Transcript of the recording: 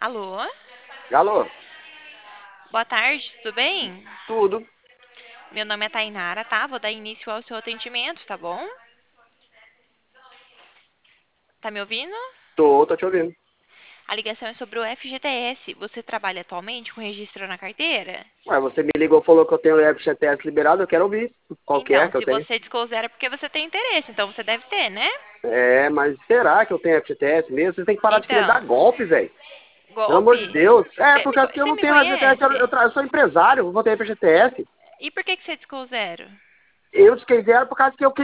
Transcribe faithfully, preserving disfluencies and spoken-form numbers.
Alô? Alô? Boa tarde, tudo bem? Tudo. Meu nome é Tainara, tá? Vou dar início ao seu atendimento, tá bom? Tá me ouvindo? Tô, tô te ouvindo. A ligação é sobre o F G T S. Você trabalha atualmente com registro na carteira? Ué, você me ligou, falou que eu tenho o F G T S liberado, eu quero ouvir. Qual que é Então, que eu se tenho? você discou zero é porque você tem interesse, então você deve ter, né? É, mas será que eu tenho F G T S mesmo? Vocês têm que parar de querer dar Então, golpe, velho. Pelo amor de golpe? Deus. É, Você por me, causa co- que eu você não me tenho F G T S, eu, eu, conhece? tra- eu sou empresário, eu vou ter F G T S. E por que que você discou zero? Eu desquei zero por causa que eu